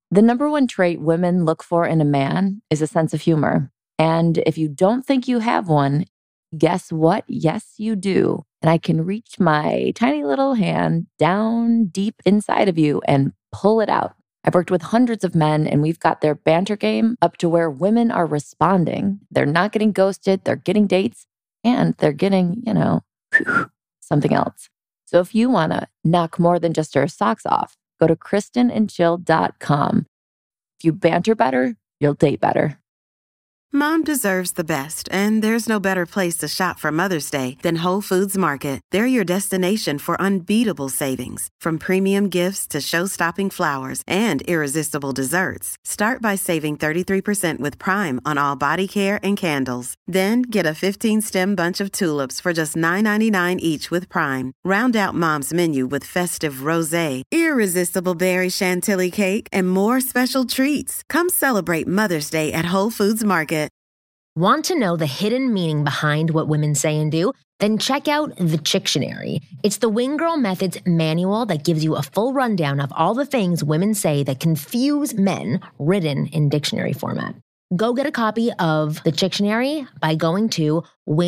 The number one trait women look for in a man is a sense of humor. And if you don't think you have one, guess what? Yes, you do. And I can reach my tiny little hand down deep inside of you and pull it out. I've worked with hundreds of men and we've got their banter game up to where women are responding. They're not getting ghosted, they're getting dates, and they're getting, something else. So if you want to knock more than just your socks off, go to KristenandChill.com. If you banter better, you'll date better. Mom deserves the best, and there's no better place to shop for Mother's Day than Whole Foods Market. They're your destination for unbeatable savings, from premium gifts to show-stopping flowers and irresistible desserts. Start by saving 33% with Prime on all body care and candles. Then get a 15-stem bunch of tulips for just $9.99 each with Prime. Round out Mom's menu with festive rosé, irresistible berry chantilly cake, and more special treats. Come celebrate Mother's Day at Whole Foods Market. Want to know the hidden meaning behind what women say and do? Then check out the Chictionary. It's the Wing Girl Method's manual that gives you a full rundown of all the things women say that confuse men, written in dictionary format. Go get a copy of the Chictionary by going to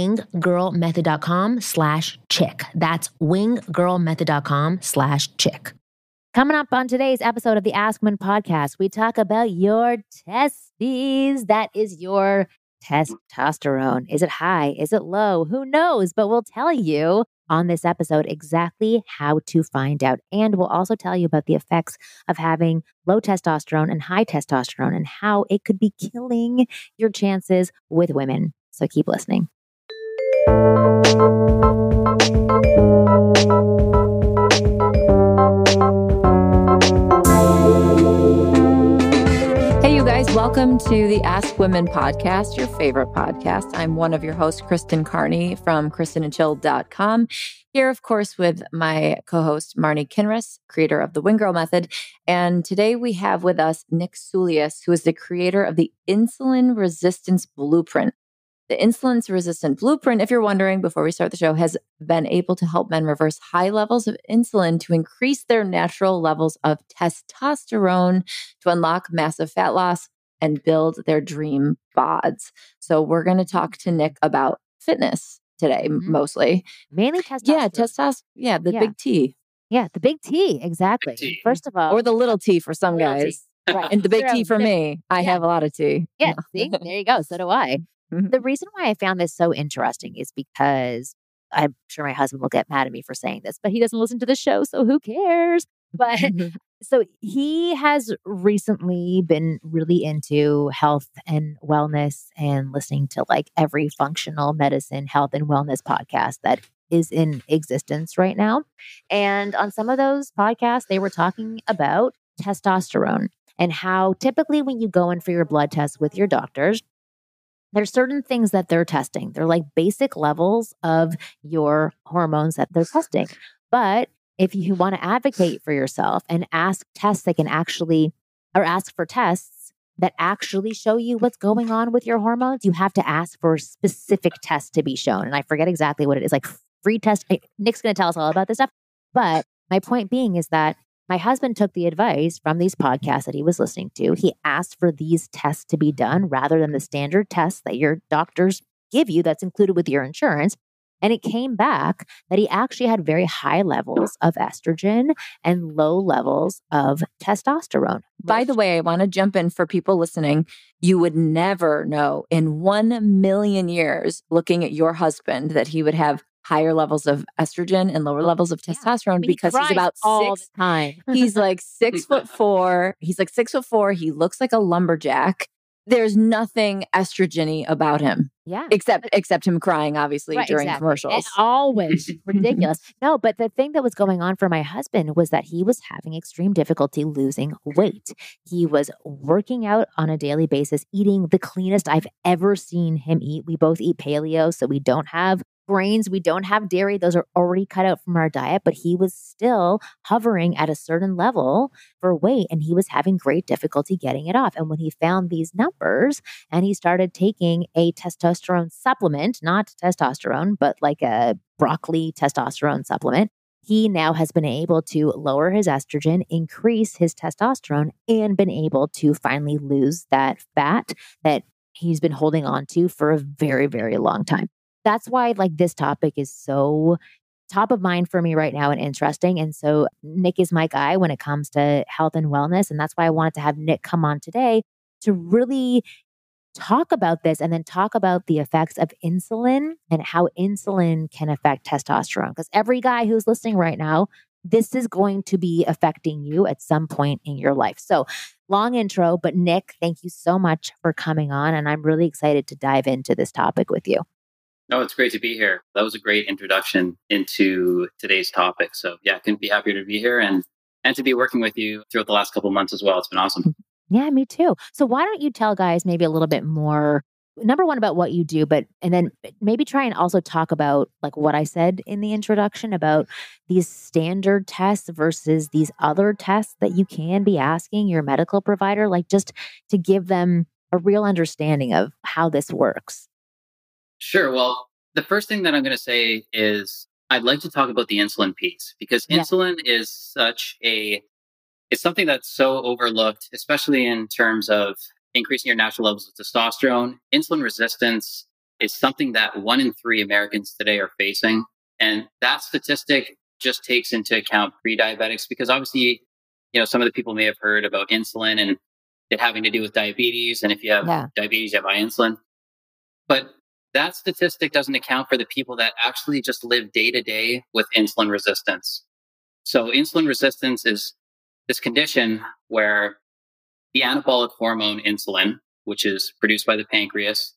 winggirlmethod.com/chick. That's winggirlmethod.com/chick. Coming up on today's episode of the Ask Women podcast, we talk about your testes. That is your testosterone. Is it high? Is it low? Who knows? But we'll tell you on this episode exactly how to find out. And we'll also tell you about the effects of having low testosterone and high testosterone and how it could be killing your chances with women. So keep listening. Welcome to the Ask Women podcast, your favorite podcast. I'm one of your hosts, Kristen Carney from KristenandChill.com. Here, of course, with my co-host, Marni Kinrys, creator of the Wing Girl Method. And today we have with us Nick Soulias, who is the creator of the Insulin Resistance Blueprint. The Insulin Resistance Blueprint, if you're wondering, before we start the show, has been able to help men reverse high levels of insulin to increase their natural levels of testosterone to unlock massive fat loss and build their dream bods. So we're going to talk to Nick about fitness today, mostly. Mainly testosterone. Yeah, testosterone. Yeah, the big T. Yeah, the big T, exactly. Big T. First of all. Or the little T for some guys. Right. And the big T for me. I have a lot of T. Yeah, see? There you go. So do I. The reason why I found this so interesting is because I'm sure my husband will get mad at me for saying this, but he doesn't listen to the show, so who cares? But so he has recently been really into health and wellness and listening to like every functional medicine, health and wellness podcast that is in existence right now. And on some of those podcasts, they were talking about testosterone and how typically when you go in for your blood tests with your doctors, there's certain things that they're testing. They're like basic levels of your hormones that they're testing. But if you want to advocate for yourself and ask tests that can actually, or ask for tests that actually show you what's going on with your hormones, you have to ask for specific tests to be shown. And I forget exactly what it is, like free test. Nick's going to tell us all about this stuff. But my point being is that my husband took the advice from these podcasts that he was listening to. He asked for these tests to be done rather than the standard tests that your doctors give you that's included with your insurance. And it came back that he actually had very high levels of estrogen and low levels of testosterone. By the way, I want to jump in for people listening. You would never know in 1,000,000 years looking at your husband that he would have higher levels of estrogen and lower levels of testosterone because he's about all six. The time. He's like 6'4". He's like 6'4". He looks like a lumberjack. There's nothing estrogen-y about him. Yeah. Except him crying, obviously, during commercials. And always ridiculous. No, but the thing that was going on for my husband was that he was having extreme difficulty losing weight. He was working out on a daily basis, eating the cleanest I've ever seen him eat. We both eat paleo, so we don't have grains, we don't have dairy. Those are already cut out from our diet, but he was still hovering at a certain level for weight and he was having great difficulty getting it off. And when he found these numbers and he started taking a testosterone supplement, not testosterone, but like a broccoli testosterone supplement, he now has been able to lower his estrogen, increase his testosterone, and been able to finally lose that fat that he's been holding on to for a very, very long time. That's why like this topic is so top of mind for me right now and interesting. And so Nick is my guy when it comes to health and wellness. And that's why I wanted to have Nick come on today to really talk about this and then talk about the effects of insulin and how insulin can affect testosterone. Because every guy who's listening right now, this is going to be affecting you at some point in your life. So long intro, but Nick, thank you so much for coming on. And I'm really excited to dive into this topic with you. No, it's great to be here. That was a great introduction into today's topic. So yeah, I couldn't be happier to be here and to be working with you throughout the last couple of months as well. It's been awesome. Yeah, me too. So why don't you tell guys maybe a little bit more, number one, about what you do, and then maybe try and also talk about like what I said in the introduction about these standard tests versus these other tests that you can be asking your medical provider, like just to give them a real understanding of how this works. Sure. Well, the first thing that I'm going to say is I'd like to talk about the insulin piece because insulin is it's something that's so overlooked, especially in terms of increasing your natural levels of testosterone. Insulin resistance is something that 1 in 3 Americans today are facing. And that statistic just takes into account pre-diabetics because obviously, some of the people may have heard about insulin and it having to do with diabetes. And if you have diabetes, you have high insulin. But that statistic doesn't account for the people that actually just live day to day with insulin resistance. So insulin resistance is this condition where the anabolic hormone insulin, which is produced by the pancreas,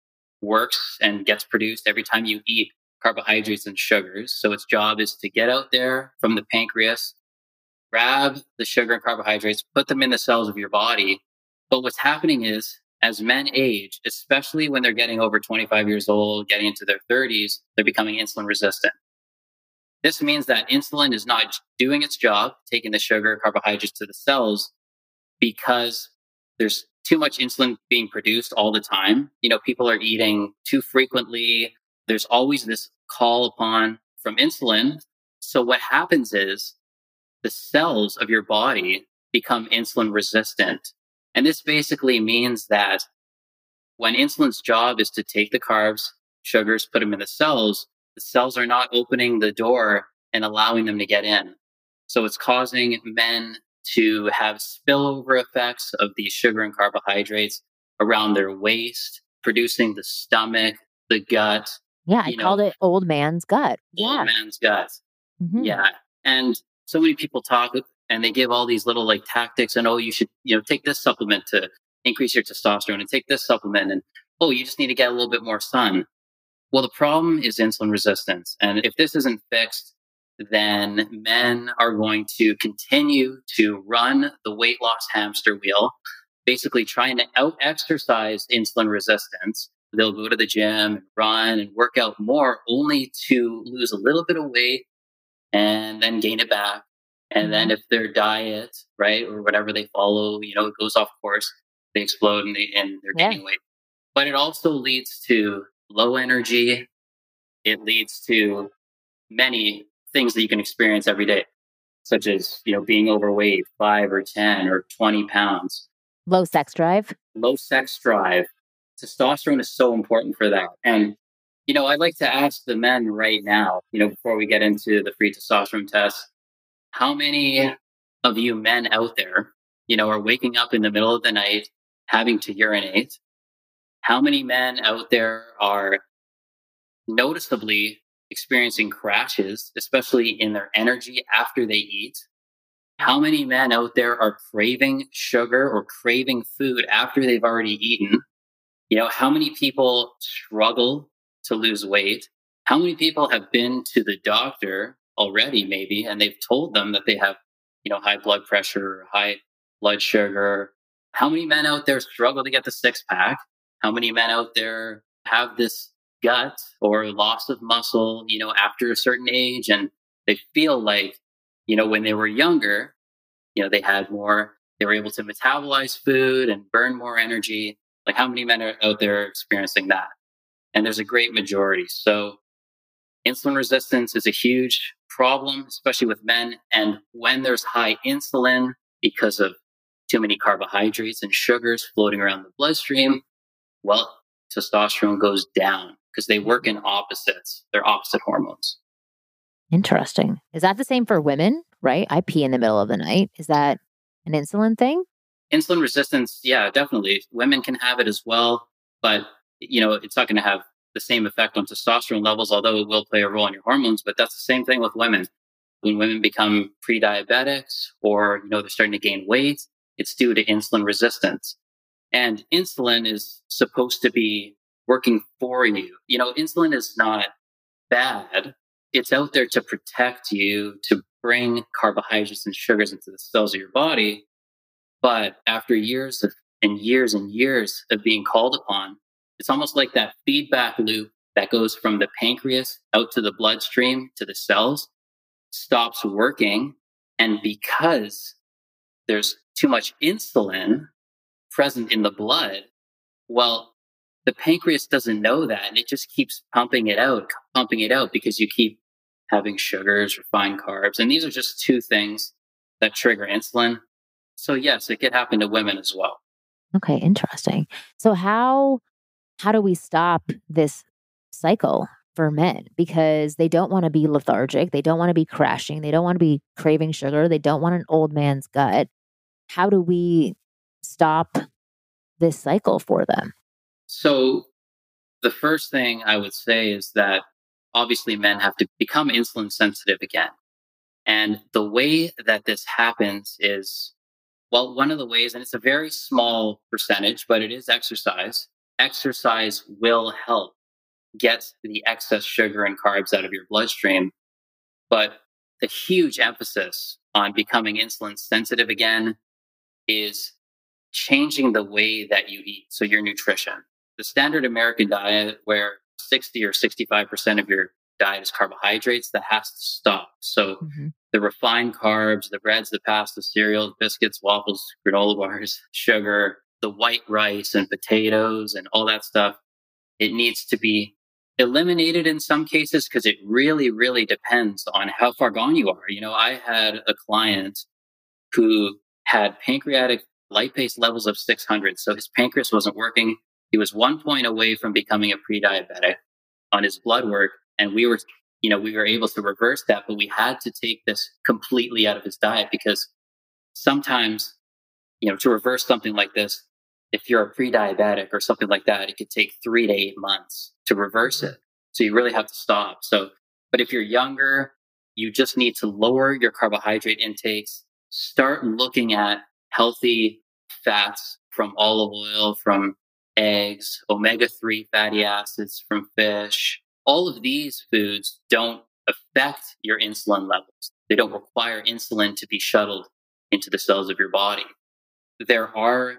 works and gets produced every time you eat carbohydrates and sugars. So its job is to get out there from the pancreas, grab the sugar and carbohydrates, put them in the cells of your body. But what's happening is as men age, especially when they're getting over 25 years old, getting into their 30s, they're becoming insulin resistant. This means that insulin is not doing its job, taking the sugar, carbohydrates to the cells, because there's too much insulin being produced all the time. People are eating too frequently. There's always this call upon from insulin. So what happens is the cells of your body become insulin resistant. And this basically means that when insulin's job is to take the carbs, sugars, put them in the cells are not opening the door and allowing them to get in. So it's causing men to have spillover effects of these sugar and carbohydrates around their waist, producing the stomach, the gut. Yeah, I called it old man's gut. Old man's gut. Mm-hmm. Yeah. And so many people talk and they give all these little like tactics and, you should, take this supplement to increase your testosterone and take this supplement. And, you just need to get a little bit more sun. Well, the problem is insulin resistance. And if this isn't fixed, then men are going to continue to run the weight loss hamster wheel, basically trying to out-exercise insulin resistance. They'll go to the gym and run and work out more only to lose a little bit of weight and then gain it back. And then if their diet, right, or whatever they follow, it goes off course, they explode and they're gaining weight. But it also leads to low energy. It leads to many things that you can experience every day, such as, being overweight, 5 or 10 or 20 pounds. Low sex drive. Testosterone is so important for that. And, I'd like to ask the men right now, before we get into the free testosterone test, how many of you men out there, are waking up in the middle of the night, having to urinate? How many men out there are noticeably experiencing crashes, especially in their energy after they eat? How many men out there are craving sugar or craving food after they've already eaten? How many people struggle to lose weight? How many people have been to the doctor already, maybe, and they've told them that they have, high blood pressure, high blood sugar? How many men out there struggle to get the 6-pack? How many men out there have this gut or loss of muscle, after a certain age, and they feel like, when they were younger, they were able to metabolize food and burn more energy. Like, how many men are out there experiencing that? And there's a great majority. So Insulin resistance is a huge problem, especially with men. And when there's high insulin because of too many carbohydrates and sugars floating around the bloodstream, well, testosterone goes down because they work in opposites. They're opposite hormones. Interesting. Is that the same for women, right? I pee in the middle of the night. Is that an insulin thing? Insulin resistance, yeah, definitely. Women can have it as well, but it's not going to have the same effect on testosterone levels, although it will play a role in your hormones. But that's the same thing with women. When women become pre-diabetics or they're starting to gain weight, it's due to insulin resistance. And insulin is supposed to be working for you. Insulin is not bad. It's out there to protect you, to bring carbohydrates and sugars into the cells of your body. But after years and years of being called upon, it's almost like that feedback loop that goes from the pancreas out to the bloodstream to the cells stops working. And because there's too much insulin present in the blood, well, the pancreas doesn't know that. And it just keeps pumping it out because you keep having sugars, refined carbs. And these are just two things that trigger insulin. So yes, it could happen to women as well. Okay, interesting. So how do we stop this cycle for men? Because they don't want to be lethargic. They don't want to be crashing. They don't want to be craving sugar. They don't want an old man's gut. How do we stop this cycle for them? So the first thing I would say is that obviously men have to become insulin sensitive again. And the way that this happens is, well, one of the ways, and it's a very small percentage, but it is exercise. Exercise will help get the excess sugar and carbs out of your bloodstream. But the huge emphasis on becoming insulin sensitive again is changing the way that you eat. So your nutrition. The standard American diet, where 60 or 65% of your diet is carbohydrates, that has to stop. So the refined carbs, the breads, the pasta, cereals, biscuits, waffles, granola bars, sugar, the white rice and potatoes and all that stuff, it needs to be eliminated in some cases because it really, really depends on how far gone you are. I had a client who had pancreatic lipase levels of 600. So his pancreas wasn't working. He was 1 point away from becoming a pre-diabetic on his blood work. And we were able to reverse that, but we had to take this completely out of his diet because sometimes, to reverse something like this, if you're a pre-diabetic or something like that, it could take 3 to 8 months to reverse it. So you really have to stop. But if you're younger, you just need to lower your carbohydrate intakes, start looking at healthy fats from olive oil, from eggs, omega-3 fatty acids from fish. All of these foods don't affect your insulin levels. They don't require insulin to be shuttled into the cells of your body. There are,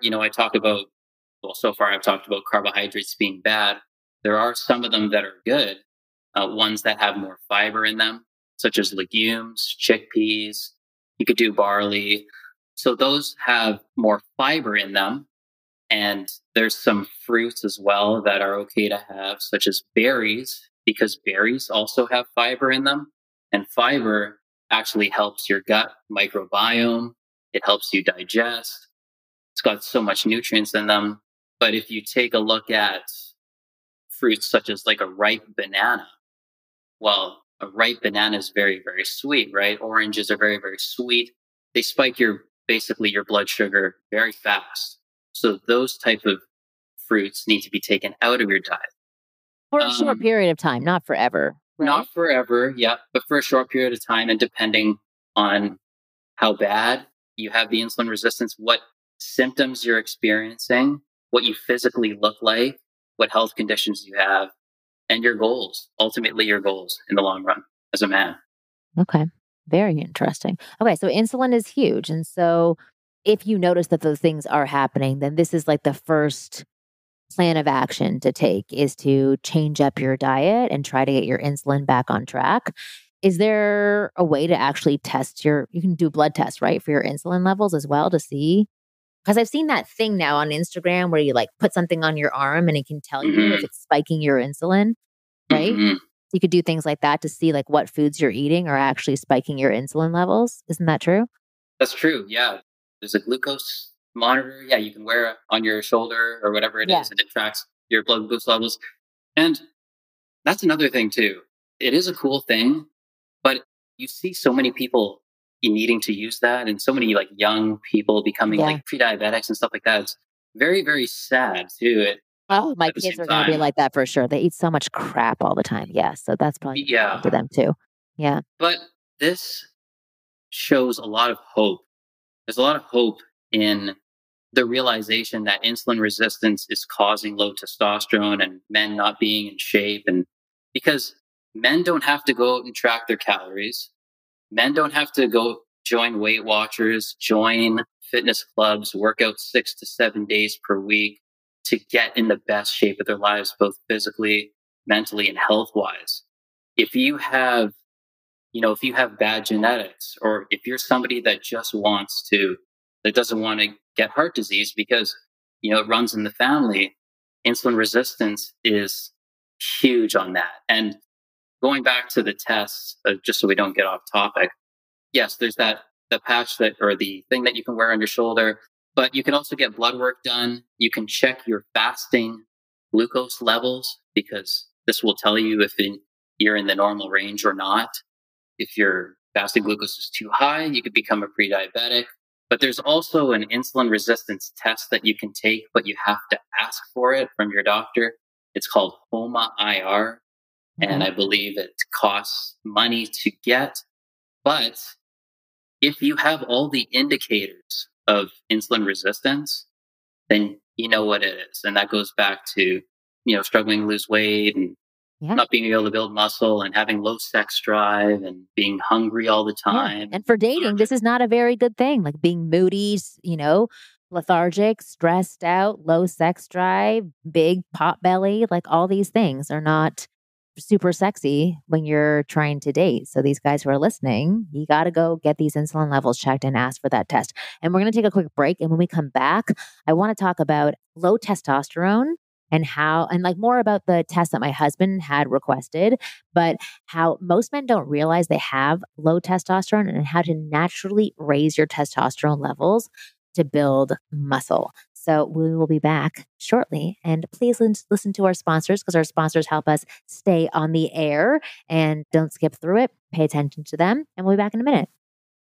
so far I've talked about carbohydrates being bad. There are some of them that are good, ones that have more fiber in them, such as legumes, chickpeas. You could do barley. So those have more fiber in them. And there's some fruits as well that are okay to have, such as berries, because berries also have fiber in them. And fiber actually helps your gut microbiome. It helps you digest. It's got so much nutrients in them. But if you take a look at fruits such as like a ripe banana, well, a ripe banana is very, very sweet, right? Oranges are very, very sweet. They spike your blood sugar very fast. So those type of fruits need to be taken out of your diet. For a short period of time, not forever. Right? Not forever, yeah, but for a short period of time, and depending on how bad you have the insulin resistance, what symptoms you're experiencing, what you physically look like, what health conditions you have, and your goals, ultimately your goals in the long run as a man. Okay. Very interesting. Okay. So insulin is huge. And so if you notice that those things are happening, then this is like the first plan of action to take is to change up your diet and try to get your insulin back on track. Is there a way to actually test you can do blood tests, right? For your insulin levels as well to see? Because I've seen that thing now on Instagram where you like put something on your arm and it can tell you if it's spiking your insulin, right? You could do things like that to see like what foods you're eating are actually spiking your insulin levels. Isn't that true? That's true. Yeah. There's a glucose monitor. Yeah. You can wear it on your shoulder or whatever it is, and it tracks your blood glucose levels. And that's another thing too. It is a cool thing, but you see so many people needing to use that and so many like young people becoming like pre-diabetics and stuff like that. It's very, very sad too. Oh, my kids are going to be like that for sure. They eat so much crap all the time. Yeah. So that's probably to them too. Yeah. But this shows a lot of hope. There's a lot of hope in the realization that insulin resistance is causing low testosterone and men not being in shape. And because men don't have to go out and track their calories, men don't have to go join Weight Watchers, join fitness clubs, work out 6 to 7 days per week to get in the best shape of their lives, both physically, mentally, and health wise. If you have bad genetics, or if you're somebody that just that doesn't want to get heart disease because, it runs in the family, insulin resistance is huge on that. And going back to the tests, just so we don't get off topic, yes, there's the patch or the thing that you can wear on your shoulder, but you can also get blood work done. You can check your fasting glucose levels because this will tell you if you're in the normal range or not. If your fasting glucose is too high, you could become a pre-diabetic. But there's also an insulin resistance test that you can take, but you have to ask for it from your doctor. It's called HOMA-IR. And I believe it costs money to get. But if you have all the indicators of insulin resistance, then you know what it is. And that goes back to, struggling to lose weight and not being able to build muscle and having low sex drive and being hungry all the time. Yeah. And for dating, this is not a very good thing. Like being moody, lethargic, stressed out, low sex drive, big pot belly, like all these things are not super sexy when you're trying to date. So these guys who are listening, you got to go get these insulin levels checked and ask for that test. And we're going to take a quick break. And when we come back, I want to talk about low testosterone and more about the test that my husband had requested, but how most men don't realize they have low testosterone and how to naturally raise your testosterone levels to build muscle. So we will be back shortly. And please listen to our sponsors because our sponsors help us stay on the air, and don't skip through it. Pay attention to them, and we'll be back in a minute.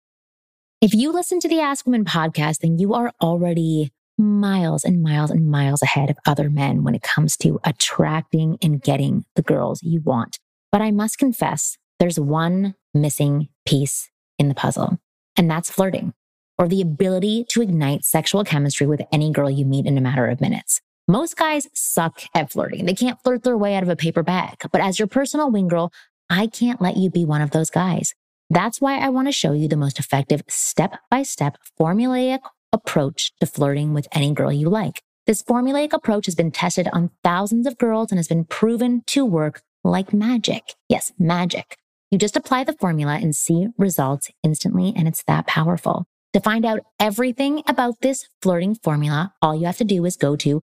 If you listen to the Ask Women podcast, then you are already miles and miles and miles ahead of other men when it comes to attracting and getting the girls you want. But I must confess, there's one missing piece in the puzzle, and that's flirting, or the ability to ignite sexual chemistry with any girl you meet in a matter of minutes. Most guys suck at flirting. They can't flirt their way out of a paper bag. But as your personal wing girl, I can't let you be one of those guys. That's why I want to show you the most effective step-by-step formulaic approach to flirting with any girl you like. This formulaic approach has been tested on thousands of girls and has been proven to work like magic. Yes, magic. You just apply the formula and see results instantly, and it's that powerful. To find out everything about this flirting formula, all you have to do is go to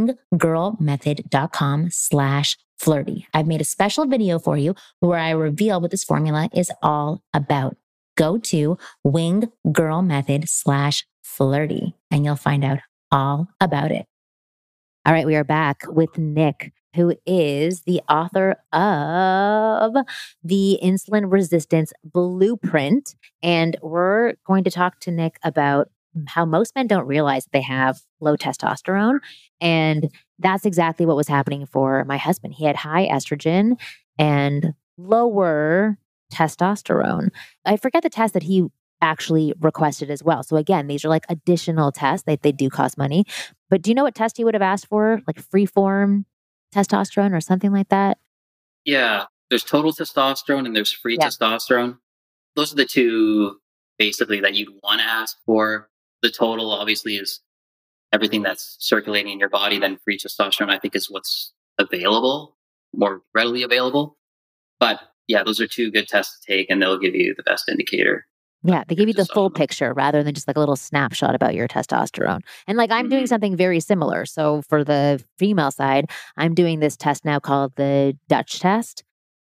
winggirlmethod.com/flirty. I've made a special video for you where I reveal what this formula is all about. Go to winggirlmethod/flirty and you'll find out all about it. All right, we are back with Nick, who is the author of The Insulin Resistance Blueprint. And we're going to talk to Nick about how most men don't realize they have low testosterone. And that's exactly what was happening for my husband. He had high estrogen and lower testosterone. I forget the test that he actually requested as well. So again, these are like additional tests. They do cost money. But do you know what test he would have asked for? Like free-form testosterone or something like that? Yeah. There's total testosterone and there's free testosterone. Those are the two basically that you'd want to ask for. The total obviously is everything that's circulating in your body. Then free testosterone, I think, is what's available, more readily available. But yeah, those are two good tests to take and they'll give you the best indicator. Yeah, they give you the full picture rather than just like a little snapshot about your testosterone. And like I'm doing something very similar. So for the female side, I'm doing this test now called the Dutch test.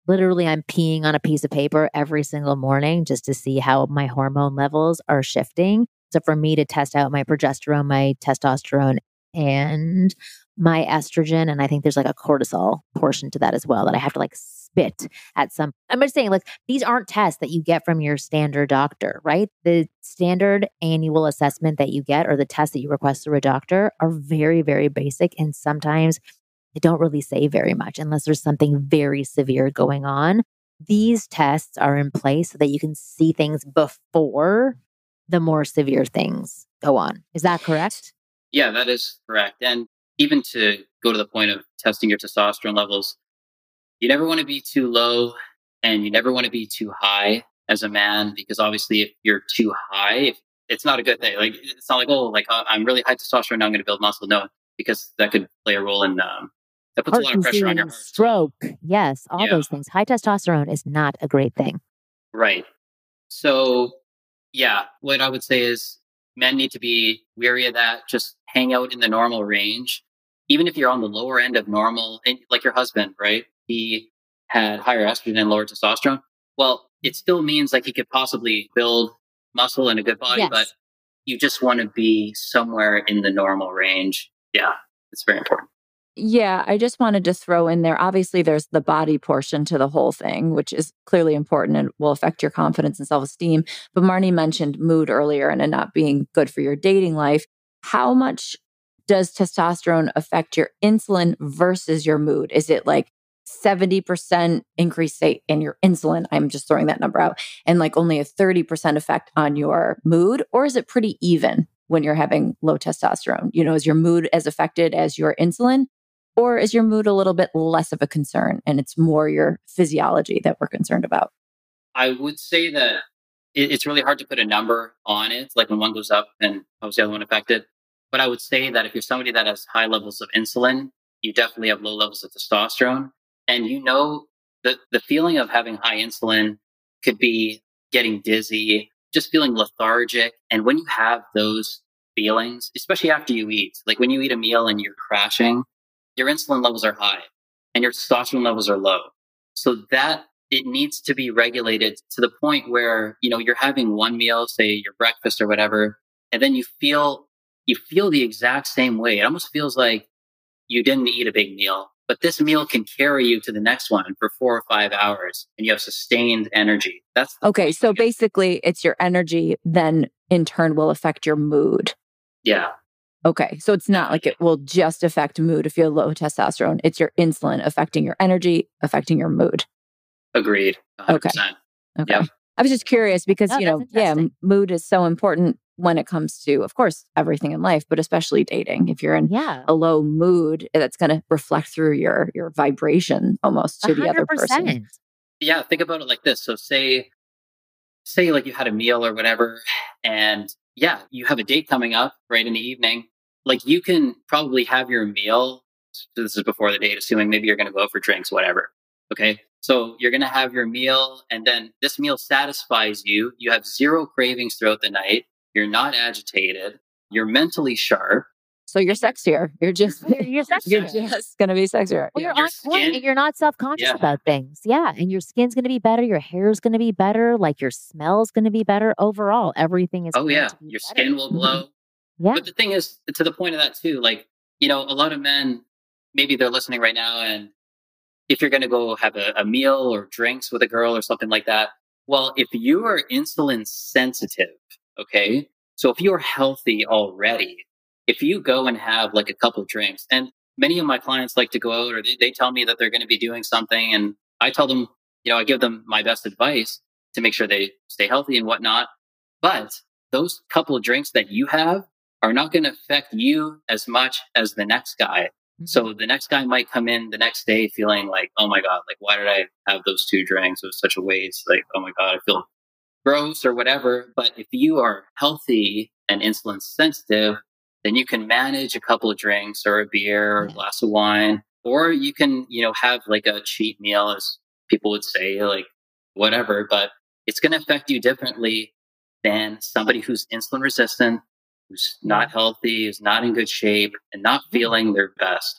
Literally, I'm peeing on a piece of paper every single morning just to see how my hormone levels are shifting. So for me to test out my progesterone, my testosterone, and my estrogen, and I think there's like a cortisol portion to that as well that I have to like spit at some. I'm just saying, like, these aren't tests that you get from your standard doctor, right? The standard annual assessment that you get or the test that you request through a doctor are very, very basic. And sometimes they don't really say very much unless there's something very severe going on. These tests are in place so that you can see things before the more severe things go on. Is that correct? Yeah, that is correct. And even to go to the point of testing your testosterone levels, you never want to be too low and you never want to be too high as a man, because obviously if you're too high, it's not a good thing. Like, it's not like, oh, like I'm really high testosterone, now I'm going to build muscle. No, because that could play a role in, that puts a lot of pressure on your heart. Stroke. Yes, all those things. High testosterone is not a great thing. Right. So, yeah, what I would say is men need to be wary of that. Just hang out in the normal range. Even if you're on the lower end of normal, and like your husband, right? He had higher estrogen and lower testosterone. Well, it still means like he could possibly build muscle and a good body, but you just want to be somewhere in the normal range. Yeah, it's very important. Yeah, I just wanted to throw in there. Obviously, there's the body portion to the whole thing, which is clearly important and will affect your confidence and self-esteem. But Marnie mentioned mood earlier and it not being good for your dating life. How much does testosterone affect your insulin versus your mood? Is it like 70% increase, say, in your insulin? I'm just throwing that number out. And like only a 30% effect on your mood? Or is it pretty even when you're having low testosterone? You know, is your mood as affected as your insulin? Or is your mood a little bit less of a concern and it's more your physiology that we're concerned about? I would say that it's really hard to put a number on it. Like when one goes up, then how's the other one affected? But I would say that if you're somebody that has high levels of insulin, you definitely have low levels of testosterone. And you know, the feeling of having high insulin could be getting dizzy, just feeling lethargic. And when you have those feelings, especially after you eat, like when you eat a meal and you're crashing, your insulin levels are high and your testosterone levels are low. So that it needs to be regulated to the point where, you know, you're having one meal, say your breakfast or whatever, and then you feel the exact same way. It almost feels like you didn't eat a big meal, but this meal can carry you to the next one for 4 or 5 hours and you have sustained energy. That's okay. So basically it's your energy then in turn will affect your mood. Yeah. Okay. So it's not like it will just affect mood if you have low testosterone. It's your insulin affecting your energy, affecting your mood. Agreed. 100%. Okay. Yep. I was just curious because, mood is so important when it comes to, of course, everything in life, but especially dating. If you're in a low mood, that's going to reflect through your vibration almost to 100%. The other person. Yeah. Think about it like this. So say like you had a meal or whatever, and you have a date coming up right in the evening. Like you can probably have your meal. This is before the date, assuming maybe you're going to go out for drinks, whatever. Okay. So you're going to have your meal and then this meal satisfies you. You have zero cravings throughout the night. You're not agitated. You're mentally sharp. So you're sexier. You're just going to be sexier. Well, you're on point and you're not self-conscious about things. Yeah. And your skin's going to be better. Your hair's going to be better. Like your smell's going to be better. Overall, everything is your skin will glow. Yeah. But the thing is, to the point of that too, like, you know, a lot of men, maybe they're listening right now, and if you're going to go have a meal or drinks with a girl or something like that, well, if you are insulin sensitive, okay, so if you're healthy already, if you go and have like a couple of drinks, and many of my clients like to go out or they tell me that they're going to be doing something, and I tell them, you know, I give them my best advice to make sure they stay healthy and whatnot. But those couple of drinks that you have are not going to affect you as much as the next guy. Mm-hmm. So the next guy might come in the next day feeling like, oh my God, like, why did I have those 2 drinks? It was such a waste. Like, oh my God, I feel gross or whatever. But if you are healthy and insulin sensitive, then you can manage a couple of drinks or a beer or a glass of wine, or you can, you know, have like a cheat meal, as people would say, like whatever, but it's going to affect you differently than somebody who's insulin resistant, who's not healthy, who's not in good shape, and not feeling their best.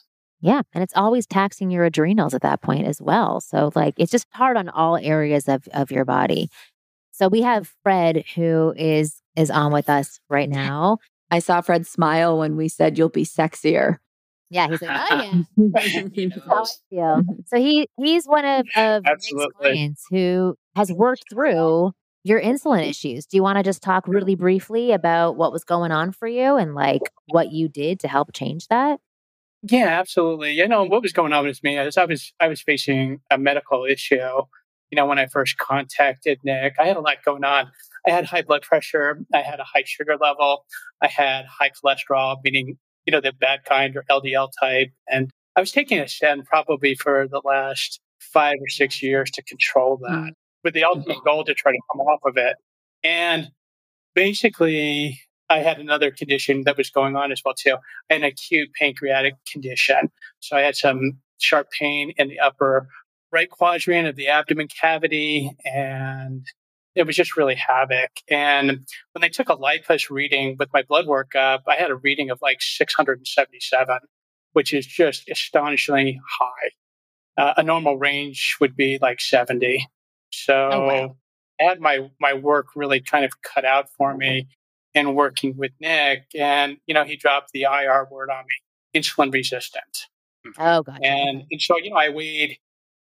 Yeah. And it's always taxing your adrenals at that point as well. So like it's just hard on all areas of your body. So we have Fred who is on with us right now. I saw Fred smile when we said you'll be sexier. Yeah, he's like, oh yeah. That's how I feel. So he's one of Nick's clients who has worked through your insulin issues. Do you want to just talk really briefly about what was going on for you and like what you did to help change that? Yeah, absolutely. What was going on with me is I was facing a medical issue. When I first contacted Nick, I had a lot going on. I had high blood pressure. I had a high sugar level. I had high cholesterol, meaning, the bad kind or LDL type. And I was taking a statin probably for the last 5 or 6 years to control that with the ultimate goal to try to come off of it. And basically, I had another condition that was going on as well too, an acute pancreatic condition. So I had some sharp pain in the upper right quadrant of the abdomen cavity, and it was just really havoc. And when they took a lipase reading with my blood workup, I had a reading of like 677, which is just astonishingly high. A normal range would be like 70. So I had my work really kind of cut out for me in working with Nick. And, he dropped the IR word on me, insulin resistant. Oh, God. And so, I weighed,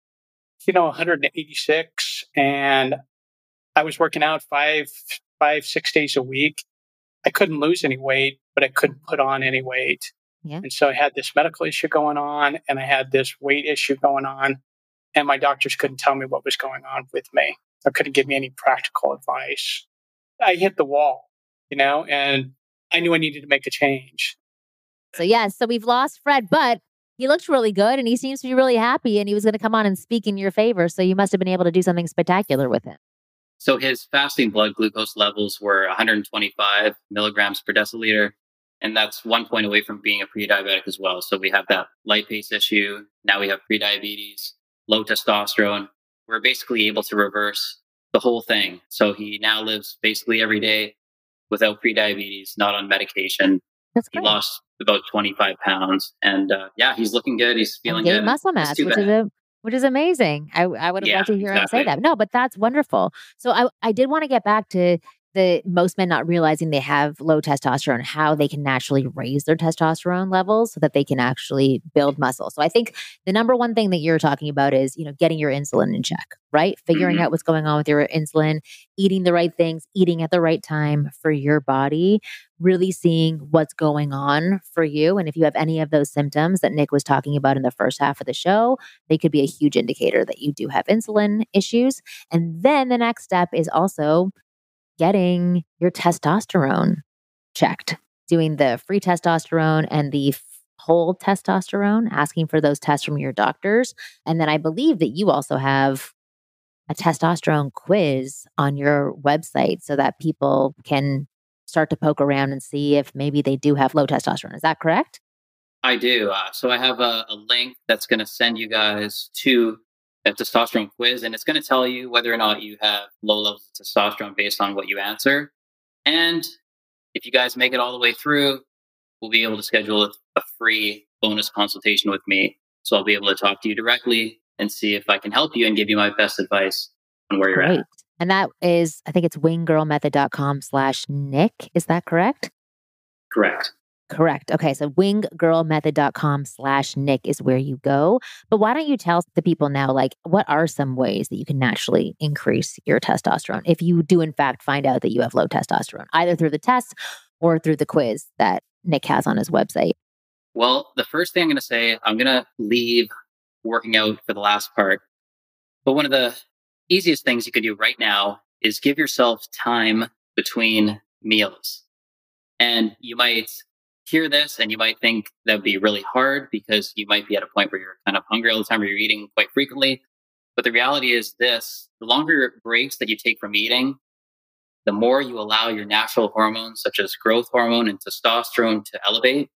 186, and I was working out 6 days a week. I couldn't lose any weight, but I couldn't put on any weight. Yeah. And so I had this medical issue going on, and I had this weight issue going on, and my doctors couldn't tell me what was going on with me or couldn't give me any practical advice. I hit the wall, and I knew I needed to make a change. So we've lost Fred, but he looked really good and he seems to be really happy and he was going to come on and speak in your favor. So you must have been able to do something spectacular with him. So his fasting blood glucose levels were 125 milligrams per deciliter. And that's 1 point away from being a pre-diabetic as well. So we have that lipase issue. Now we have pre-diabetes, low testosterone. We're basically able to reverse the whole thing. So he now lives basically every day without pre-diabetes, not on medication. That's great. He lost about 25 pounds. And he's looking good. He's feeling good. Muscle mass, which is amazing. I would have loved to hear him say that. No, but that's wonderful. So I did want to get back to the most men not realizing they have low testosterone, how they can naturally raise their testosterone levels so that they can actually build muscle. So I think the number one thing that you're talking about is, getting your insulin in check, right? Figuring out what's going on with your insulin, eating the right things, eating at the right time for your body, really seeing what's going on for you. And if you have any of those symptoms that Nick was talking about in the first half of the show, they could be a huge indicator that you do have insulin issues. And then the next step is also getting your testosterone checked, doing the free testosterone and the whole testosterone, asking for those tests from your doctors. And then I believe that you also have a testosterone quiz on your website so that people can start to poke around and see if maybe they do have low testosterone. Is that correct? I do. So I have a link that's going to send you guys to a testosterone quiz, and it's going to tell you whether or not you have low levels of testosterone based on what you answer. And if you guys make it all the way through, we'll be able to schedule a free bonus consultation with me. So I'll be able to talk to you directly and see if I can help you and give you my best advice on where you're at. And that is, I think it's winggirlmethod.com/Nick. Is that correct? Correct. Correct. Okay. So winggirlmethod.com/Nick is where you go. But why don't you tell the people now, like, what are some ways that you can naturally increase your testosterone if you do, in fact, find out that you have low testosterone, either through the test or through the quiz that Nick has on his website? Well, the first thing I'm going to say, I'm going to leave working out for the last part. But one of the easiest things you can do right now is give yourself time between meals. And you might hear this and you might think that would be really hard because you might be at a point where you're kind of hungry all the time or you're eating quite frequently. But the reality is this: the longer breaks that you take from eating, the more you allow your natural hormones such as growth hormone and testosterone to elevate.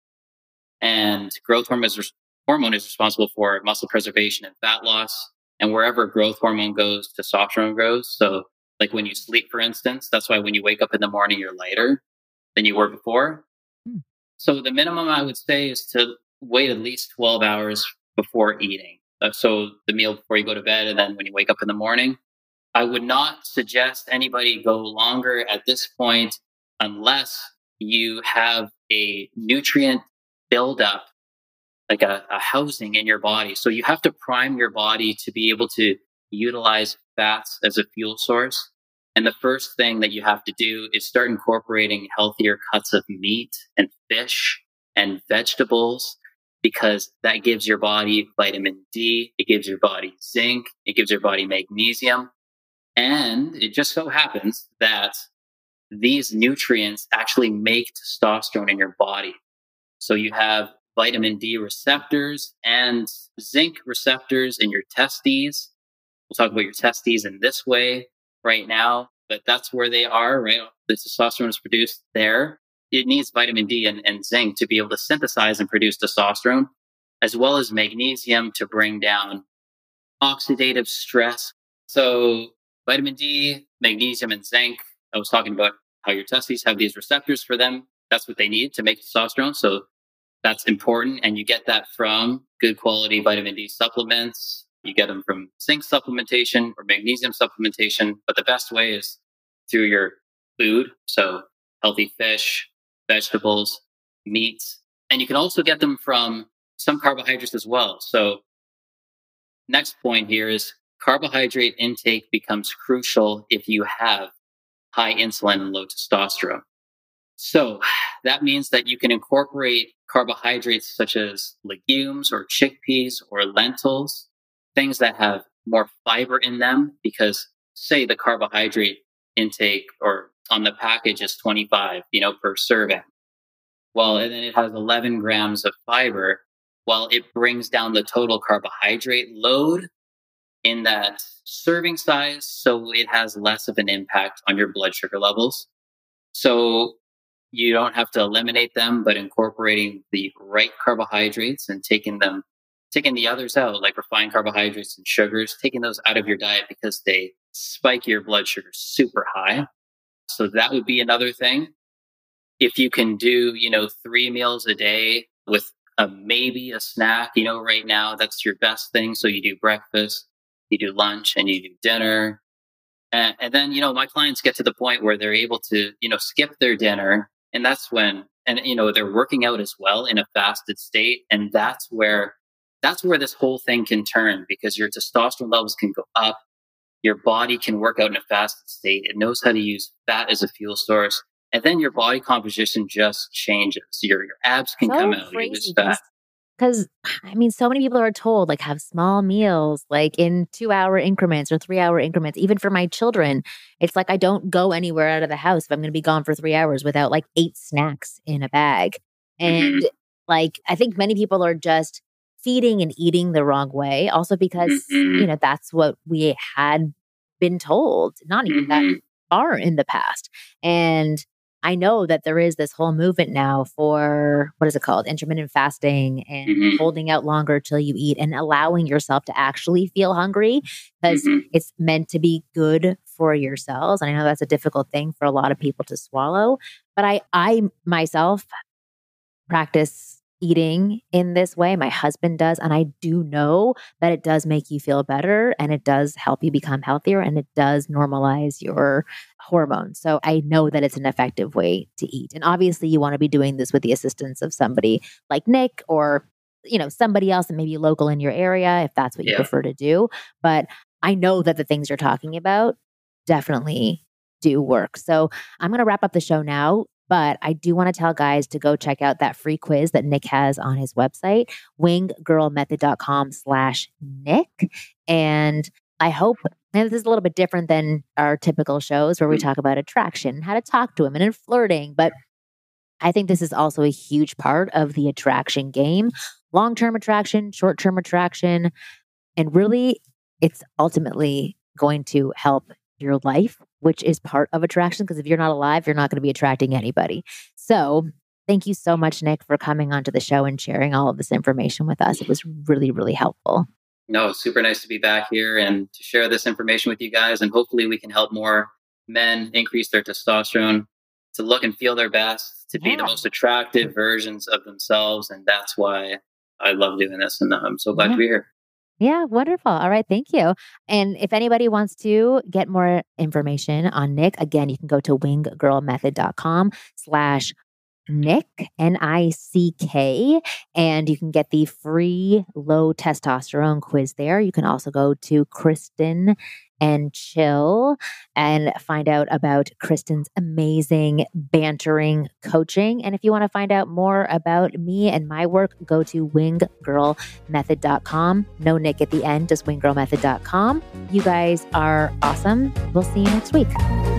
And growth hormone is responsible for muscle preservation and fat loss. And wherever growth hormone goes, testosterone grows. So like when you sleep, for instance, that's why when you wake up in the morning, you're lighter than you were before. So the minimum I would say is to wait at least 12 hours before eating. So the meal before you go to bed and then when you wake up in the morning. I would not suggest anybody go longer at this point unless you have a nutrient buildup, like a housing in your body. So you have to prime your body to be able to utilize fats as a fuel source. And the first thing that you have to do is start incorporating healthier cuts of meat and fish and vegetables, because that gives your body vitamin D, it gives your body zinc, it gives your body magnesium. And it just so happens that these nutrients actually make testosterone in your body. So you have vitamin D receptors and zinc receptors in your testes. We'll talk about your testes in this way right now, but that's where they are, right? The testosterone is produced there. It needs vitamin D and zinc to be able to synthesize and produce testosterone, as well as magnesium to bring down oxidative stress. So vitamin D, magnesium, and zinc. I was talking about how your testes have these receptors for them. That's what they need to make testosterone. So that's important. And you get that from good quality vitamin D supplements. You get them from zinc supplementation or magnesium supplementation. But the best way is through your food. So healthy fish, vegetables, meats. And you can also get them from some carbohydrates as well. So next point here is carbohydrate intake becomes crucial if you have high insulin and low testosterone. So that means that you can incorporate carbohydrates such as legumes or chickpeas or lentils, things that have more fiber in them, because say the carbohydrate intake or on the package is 25, per serving. Well, and then it has 11 grams of fiber. Well, it brings down the total carbohydrate load in that serving size, so it has less of an impact on your blood sugar levels. So you don't have to eliminate them, but incorporating the right carbohydrates and taking the others out, like refined carbohydrates and sugars, taking those out of your diet because they spike your blood sugar super high. So that would be another thing. If you can do, 3 meals a day with maybe a snack, right now, that's your best thing. So you do breakfast, you do lunch, and you do dinner. And then, my clients get to the point where they're able to, skip their dinner. And that's when, they're working out as well in a fasted state. And that's where this whole thing can turn, because your testosterone levels can go up. Your body can work out in a fasted state. It knows how to use fat as a fuel source. And then your body composition just changes. Your abs can come out. You lose fat. Because, so many people are told, like, have small meals, like in 2-hour increments or 3-hour increments. Even for my children, it's like I don't go anywhere out of the house if I'm going to be gone for 3 hours without like 8 snacks in a bag. And like, I think many people are just feeding and eating the wrong way. Also because, that's what we had been told, not even that far in the past. And I know that there is this whole movement now for, what is it called? Intermittent fasting and holding out longer till you eat and allowing yourself to actually feel hungry, because it's meant to be good for your cells. And I know that's a difficult thing for a lot of people to swallow, but I myself practice eating in this way. My husband does. And I do know that it does make you feel better, and it does help you become healthier, and it does normalize your hormones. So I know that it's an effective way to eat. And obviously you want to be doing this with the assistance of somebody like Nick, or, somebody else that may be local in your area, if that's what you prefer to do. But I know that the things you're talking about definitely do work. So I'm going to wrap up the show now. But I do want to tell guys to go check out that free quiz that Nick has on his website, winggirlmethod.com/Nick. And I hope, and this is a little bit different than our typical shows where we talk about attraction, how to talk to women and flirting. But I think this is also a huge part of the attraction game. Long-term attraction, short-term attraction. And really, it's ultimately going to help your life, which is part of attraction, because if you're not alive, you're not going to be attracting anybody. So thank you so much, Nick, for coming onto the show and sharing all of this information with us. It was really, really helpful. No, it's super nice to be back here and to share this information with you guys. And hopefully we can help more men increase their testosterone, to look and feel their best, to be the most attractive versions of themselves. And that's why I love doing this, and I'm so glad to be here. Yeah, wonderful. All right, thank you. And if anybody wants to get more information on Nick, again, you can go to winggirlmethod.com/Nick, Nick, and you can get the free low testosterone quiz there. You can also go to Kristen and Chill and find out about Kristen's amazing bantering coaching. And if you want to find out more about me and my work, go to winggirlmethod.com. No Nick at the end, just winggirlmethod.com. You guys are awesome. We'll see you next week.